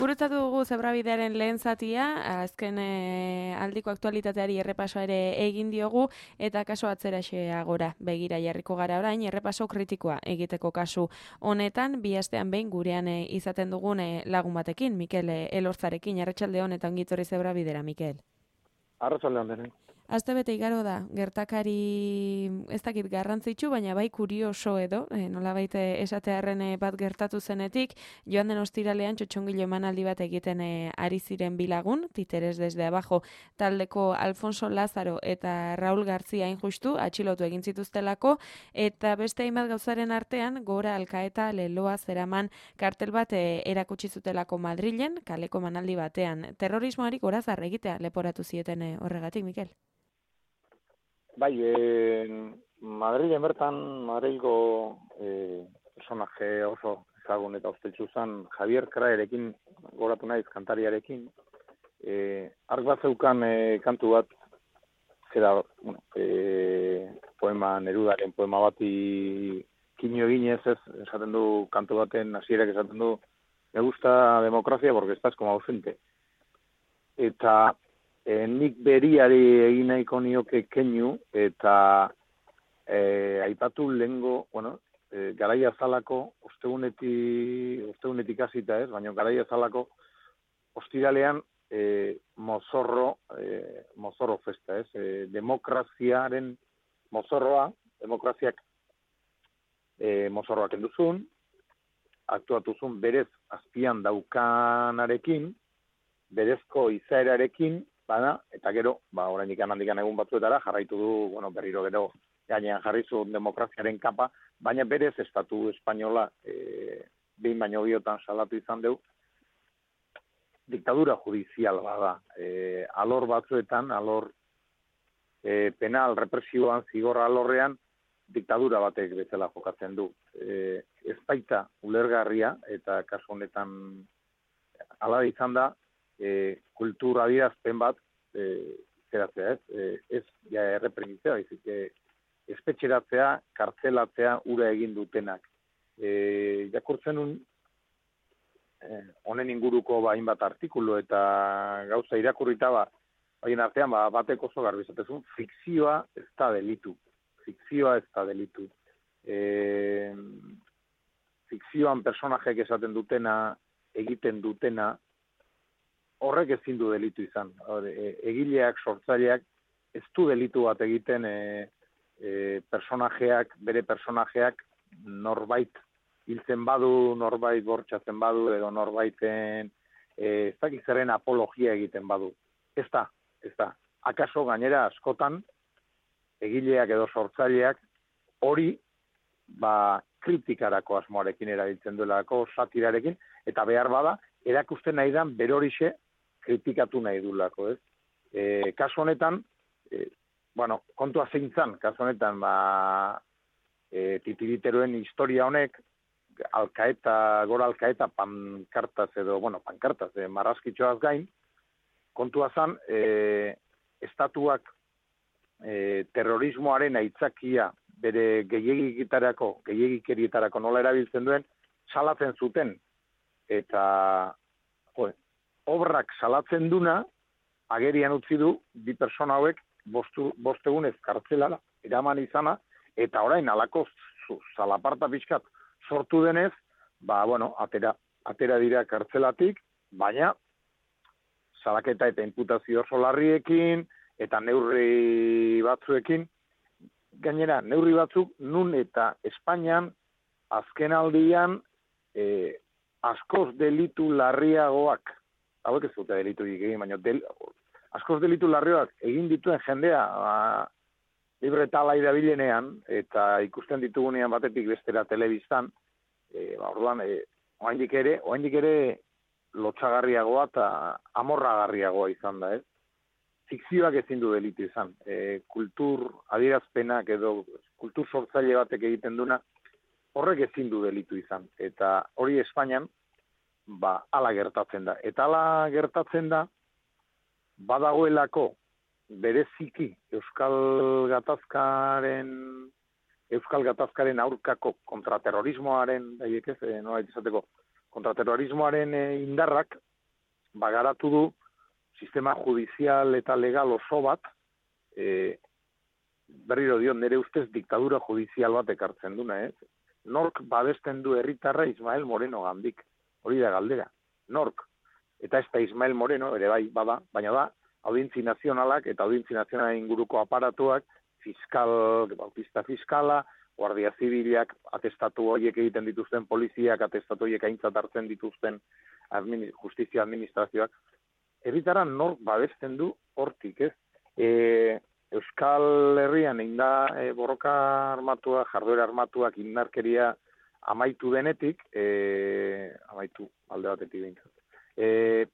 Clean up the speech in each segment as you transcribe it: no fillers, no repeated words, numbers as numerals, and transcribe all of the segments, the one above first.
Gurutzatu dugu Zebrabidearen lehen zatia, azken aldiko aktualitateari errepaso ere egin diogu, eta kaso atzeraxea gora begira jarriko gara orain, errepaso kritikoa egiteko kasu honetan, bi astean behin gurean izaten dugun lagun batekin, Mikel Elortzarekin, arratsalde on eta ongitorri Zebrabidera, Mikel. Arratsalde on denei. Astebete igaro da, gertakari ez dakit garrantzitsu, baina bai kurioso edo, nolabait esatearren bat gertatu zenetik, joan den ostiralean txotxongilo emanaldi bat egiten ari ziren bilagun, Titeres desde abajo taldeko Alfonso Lázaro eta Raúl García injustu, atxilotu egin zituztelako, eta beste hainbat gauzaren artean, Gora Alkaeta leloa zeraman kartel bat erakutsi zutelako Madrilen, kaleko emanaldi batean. Terrorismoari gorazar egitea leporatu zieten horregatik, Mikel? Bai, Madrilen bertan, Madrilgo personaje oso ezagun eta ospetsu zen Javier Kraerekin, goratu naiz kantariarekin, ark bat zeukan kantu bat, zera, poema Nerudaren poema bati kinio eginez ez, esaten du kantu baten hasierak esaten du, me gusta democracia porque estás como ausente. Eta nik beriari egin nahiko nioke keinu, eta aipatu lehengo, garaia zalako, ostegunetik hasita ez, baina garaia zalako, ostiralean mozorro festa ez, demokraziaren mozorroa, demokraziak mozorroak enduzun, aktuatuzun berez azpian daukanarekin, berezko izaerarekin, bada, eta gero, orainik handikan egun batzuetara, jarraitu du, berriro gero, gainean jarri zuen demokraziaren kapa, baina berez estatu espainola, behin baino biotan salatu izan deu, diktadura judizial bada. Alor batzuetan, alor penal, represioan, zigorra alorrean, diktadura batek bezala jokatzen du. Ez baita ulergarria, eta kasu honetan ala izan da, kultura adierazpen bat zeratzea, ez erreprimitzea, espetxeratzea, kartzelatzea ura egin dutenak. Jakurtzen honen inguruko hainbat artikulu eta gauza irakurrita haien artean batek oso garbi esatezun, fikzioa ez da delitu. Fikzioa ez da delitu. Fikzioan personajeek esaten dutena, egiten dutena, horrek ezin du delitu izan. Egileak, sortzaileak, ez du delitu bat egiten bere personajeak norbait hiltzen badu, norbait bortxatzen badu, edo norbaiten ez dakizaren apologia egiten badu. Ez da. Akaso gainera askotan, egileak edo sortzaileak hori kritikarako asmoarekin erabiltzen duelako, satirarekin, eta behar bada, erakusten nahi dan berorixe kritikatu nahi duelako, ez? Kasu honetan, kontua zeintzan, kasu honetan, titiriteroen historia honek, Gora Alkaeta pankartaz edo, pankartaz, marrazkitxoaz gain, kontua zan, estatuak terrorismoaren aitzakia bere gehiagikerietarako nola erabiltzen duen, salatzen zuten, eta obrak salatzen duna, agerian utzi du, bi persona hauek bostegunez kartzelara eraman izana, eta orain alako zalaparta pixkat sortu denez, atera dira kartzelatik, baina salaketa eta imputazio oso larriekin, eta neurri batzuekin, gainera, neurri batzuk nun eta Espainian azken aldian askoz delitu larriagoak, hauek ez dute delitu egin, baina askoz delitu larriagoak egin dituen jendea libre eta alai dabilenean, eta ikusten ditugunean batetik bestera telebistan, orduan, oraindik ere lotxagarriagoa eta amorragarriagoa izan da, ez? Fikzioak ezin du delitu izan. Kultur adierazpenak edo kultur sortzaile batek egiten duna, horrek ezin du delitu izan. Eta hori Espainian, hala gertatzen da. Eta hala gertatzen da, badagoelako bereziki Euskal Gatazkaren aurkako kontraterrorismoaren, kontraterrorismoaren indarrak bagaratu du sistema judizial eta legal oso bat, berriro dio, nire ustez diktadura judizial bat ekartzen duna, ez? Nork babesten du herritarra Ismael Moreno gandik, hori da galdera, nork? Eta ez da Ismael Moreno, ere bai, bada, baina da, audientzi nazionalak eta audientzi nazionalen inguruko aparatuak, fiskal, bautista fiskala, guardia zibilak, atestatu horiek egiten dituzten poliziak, atestatu horiek aintzat hartzen dituzten justizia administrazioak, herritarra nork babesten du hortik, ez? Euskal Herrian inda borroka armatua, jarduera armatuak indarkeria amaitu denetik, amaitu alde batetik behintzat.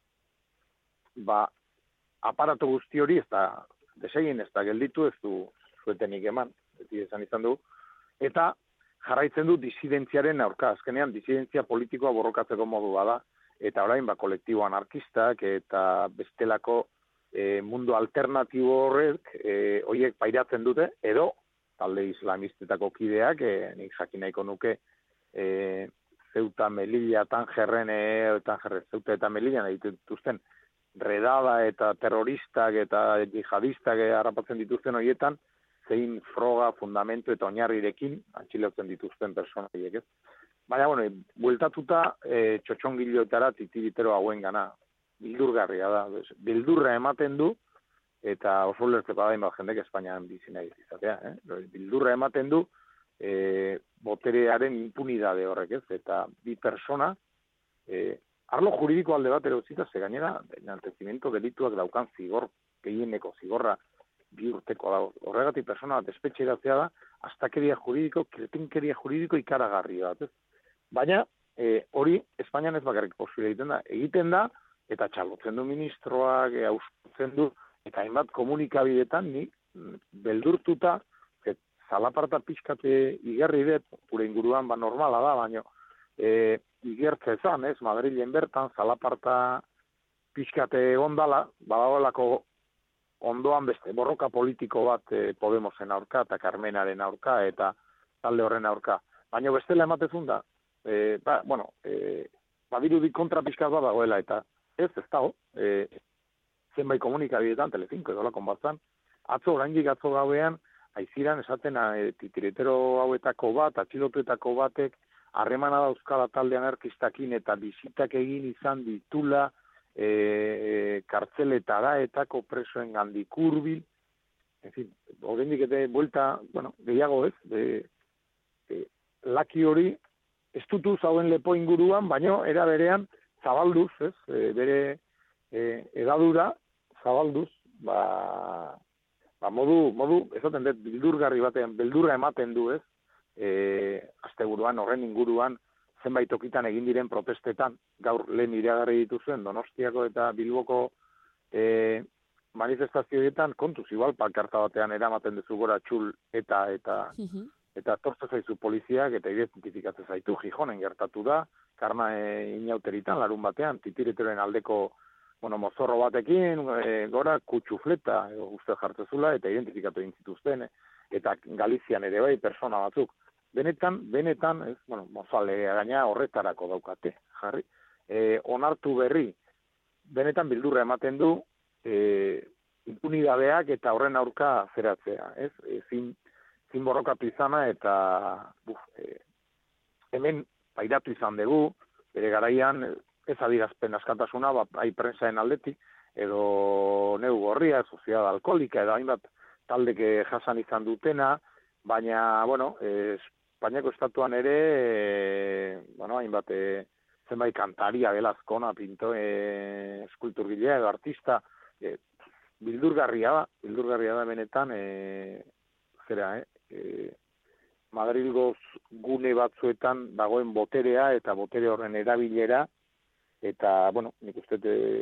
Aparato guzti hori ez da desegin, ez da gelditu, ez du zuetenik eman, beti esan izan du, eta jarraitzen du disidentziaren aurka, azkenean disidentzia politikoa borrokatzeko modu bada, eta orain kolektibo anarkistak eta bestelako mundu alternatibo horrek horiek pairatzen dute, edo talde islamistetako kideak, nik jakin nahiko nuke Ceuta, Melilla, Ceuta eta Melilla dituzten redada eta terroristak eta jihadistak harrapatzen dituzten horietan, zein froga, fundamento eta oinarrirekin atxilotzen dituzten persona horiek, ez? Baina, bueltatuta txotxongiloetara titiritero hauen gana, bildurgarria da. Bildurra ematen du, eta oso lertzeko da jendek Espainian bizi nahi izatea. Bildurra ematen du boterearen impunidade horrek, ez? Eta bi persona, arlo juridiko alde bat ere utzita, ze gainera, enaltecimiento delituak daukan zigor, gehieneko zigorra, 2 urteko da. Horregatik persona bat espetxeratzea da, astakeria juridiko, kretinkeria juridiko ikaragarri bat, ez? Baina, hori Espainian ez bakarrik posible egiten da, eta txalotzen du ministroak, ausartzen du, eta hainbat komunikabidetan ni beldurtuta, zalaparta pixkate igarri dut, gure inguruan normala da, baina igertze zan, ez, Madrilen bertan, zalaparta pixkate ondala, badagoelako ondoan beste borroka politiko bat Podemosen aurka, eta Carmenaren aurka, eta talde horren aurka. Baina bestela ematezun da, badirudi kontra pixkat bat dagoela, eta ez dago, zenbait komunikabidetan, Telecinco edo lakon batzan, oraindik atzo gauean, aiziran esaten titiritero hauetako bat, atxilotuetako batek, harremana dauzkala talde anarkistakin eta bizitak egin izan ditula kartzeletara etako presoen gandik hurbil, en fin, oraindik ete buelta, gehiago ez, laki hori estutu zauen lepo inguruan, baino era berean zabalduz, ez, bere edadura zabalduz, modu, esaten dut, bildurgarri batean, beldurra ematen du, ez, asteburuan, horren inguruan, zenbait tokitan egin diren protestetan, gaur lehen iragarri dituzuen Donostiako eta Bilboko manifestazioetan, kontuz, igual, pankarta batean eramaten duzu gora txul eta tortze zaizu poliziak eta identifikatzen zaitu Gijonen gertatu da, karna inauteritan, larun batean, titiriteren aldeko mozorro batekin, gora kutxufleta, uste jartzezula, eta identifikatu egin zituzten, eta Galizian ere bai, persona batzuk. Benetan, ez, mozale gaina horretarako daukate, jarri. Onartu berri, benetan bildurra ematen du, impunidadeak eta horren aurka zeratzea, ez? Zin borrokatu izana, eta hemen pairatu izan dugu, bere garaian, ez adirazpen askatasuna, bai prensaen aldetik, edo neu gorria, soziedad alkoholika, edo hainbat taldeke jasan izan dutena, baina, Espainiako estatuan ere, hainbat zenbait kantaria, Belazkona, pinto, eskulturgilea edo artista, bildurgarria da benetan, Madrilgoz gune batzuetan dagoen boterea eta botere horren erabilera, eta, nik uste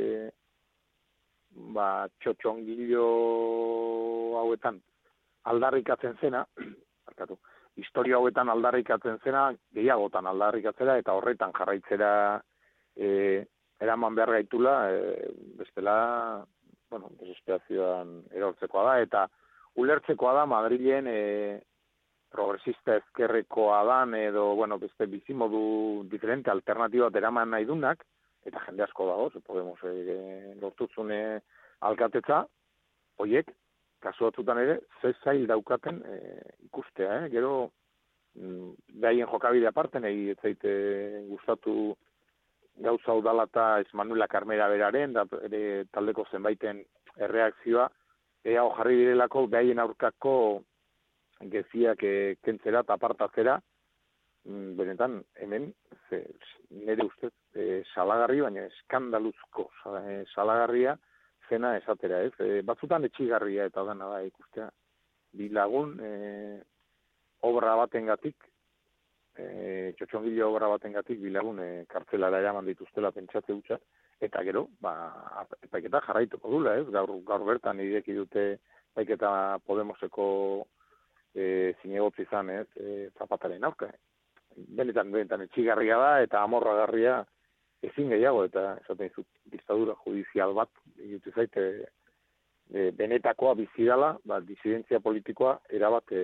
txotxongilo hauetan aldarrikatzen zena, historia hauetan aldarrikatzen zena, gehiagotan aldarrikatzera, eta horretan jarraitzera eraman behar gaitula, bestela, desesperazioan erortzekoa da, eta ulertzekoa da Madrilen progresista ezkerrekoa dan, edo, beste bizimodu diferente, alternatibat eraman nahi dunak, eta jende asko dago, Podemos lortutzune alkatetza, hoiek, kasu batzutan ere, ze zail daukaten ikustea, gero, behaien jokabide aparte, nahi ez zaite gustatu gauza udala eta ez Manuela Carmera beraren, da ere taldeko zenbaiten erreakzioa, ea jarri direlako behaien aurkako geziak kentzera eta apartatzera, benetan, hemen, nire ustez, salagarri, baina eskandaluzko salagarria zena esatera, ez? Batzutan etxigarria eta dana da ikustea. Bi lagun, obra batengatik, txotxongilo obra batengatik bi lagun kartzelara eraman dituztela pentsatze hutsa, eta gero, epaiketa jarraituko dula, ez? Gaur bertan ireki dute epaiketa Podemoseko zinegotzi izan, ez? Zapataren aurka. Benetan etxigarria da eta amorragarria ezin gehiago, eta esaten dizut distadura judizial bat, egitu zaite benetakoa bizidala, disidentzia politikoa erabat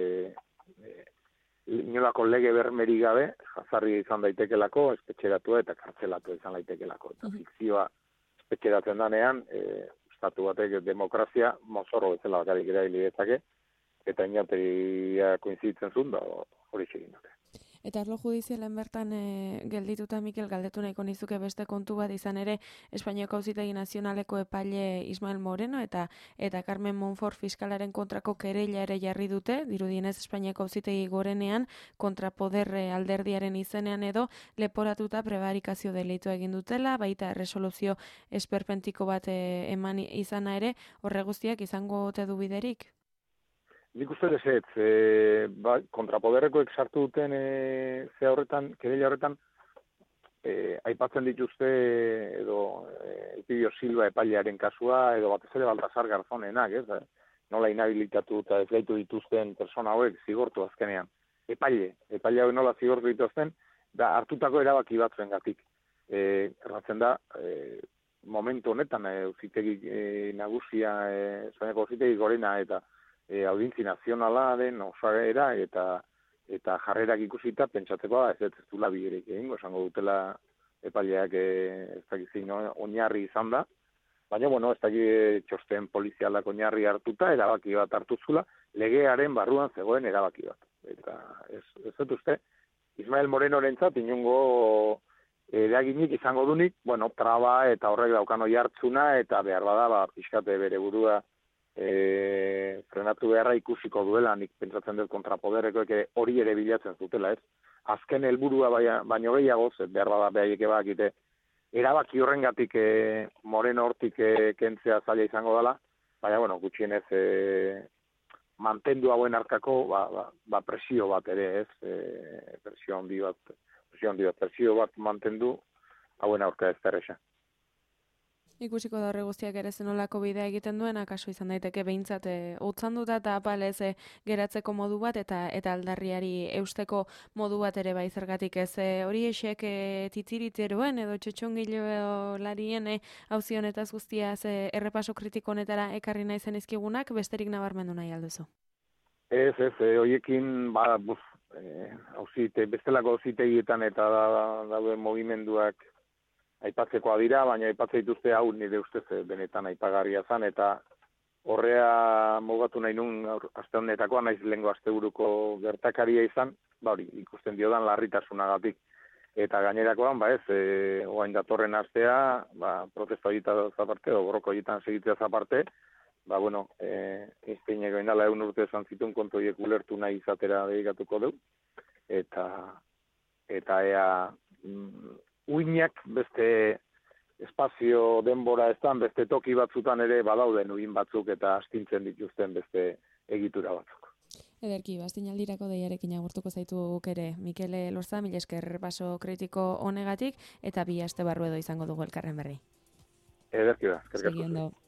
inolako lege bermeri gabe, jazarri izan daitekelako, espetxeratua eta kartzelatua izan daitekelako. Eta fikzioa espetxeratzen danean, estatu batek demokrazia mozorro bezala bakarik eraili dezake, eta inateria koinziditzen zuen, hori egin dute. Eta arlo judizialen bertan geldituta, Mikel, galdetu nahiko nizuke beste kontu bat izan ere Espainiako Auzitegi Nazionaleko epaile Ismael Moreno eta Carmen Monfort fiskalaren kontrako kereila ere jarri dute, dirudienez Espainiako Auzitegi Gorenean kontra Poder alderdiaren izenean edo leporatuta prebarikazio delitu egin dutela, baita resoluzio esperpentiko bat eman izana ere, horre guztiak izango ote du biderik? Nik uste deset, kontrapoderrekoek sartu duten kereila horretan, aipatzen dituzte edo Elpidio Silva epailearen kasua, edo batez ere Baltasar Garzonenak, ez? Nola inhabilitatu eta ez gaitu dituzten persona hauek zigortu azkenean. Epaile hauek nola zigortu dituzten, da hartutako erabaki batzuengatik. Erratzen da, momentu honetan, Auzitegi nagusia, Espainiako Auzitegi Gorena eta audientzi nazionalaren osaera eta jarrerak ikusita pentsatzeko ez duela biderik egingo, esango dutela epaileak ez dakizin oinarri izan da, baina ez dakit txosten polizialak oinarri hartuta, erabaki bat hartuzula, legearen barruan zegoen erabaki bat. Eta ez dut uste, Ismael Morenorentzat inungo eraginik izango dunik, traba eta horrek daukan oi hartzuna, eta behar bada, pixkate bere burua frenatu beharra ikusiko duela, nik pentsatzen dut kontrapoderrekoek hori ere bilatzen zutela, ez? Azken helburua baino gehiago, behar bada behaieke bakite, erabaki horrengatik Moreno hortik kentzea zaila izango dela, baina, gutxienez mantendu hauen arkako presio bat ere, ez? Presio bat mantendu hauen aurka ez terresa. Ikusiko da horre guztiak ere zenolako bidea egiten duen, akaso izan daiteke behintzat utzanduta eta apalez geratzeko modu bat eta aldarriari eusteko modu bat ere bai, zergatik ez hori esek titiriteroen edo txotxongilo larien auzi honetaz guztiaz errepaso kritiko honetara ekarri nahi zen izkigunak, besterik nabarmendu nahi alduzu? Ez, horiekin bestelako auzitegietan eta dauden mugimenduak aipatzekoa dira, baina aipatzea dituzte hau nire ustez benetan aipagarria zan, eta horrea mugatu nahi nun aste honetakoa, naiz lehengo asteburuko gertakaria izan, hori ikusten diodan larritasunagatik. Eta gainerakoan, oain datorren astea, protesta horietaz aparte, borroko horietan segitzea aparte, insteineko indala 100 urte esan zituen kontu horiek ulertu nahi izatera dedikatuko du, eta ea uinak beste espazio denbora eztan, beste toki batzutan ere badauden uin batzuk eta astintzen dituzten beste egitura batzuk. Ederki, bastinaldirako deiarekin agurtuko zaitu ere, Mikel Elorza, mila esker baso kritiko honegatik, eta bi aste barru edo izango dugu elkarren berri. Ederki da, eskerrik asko.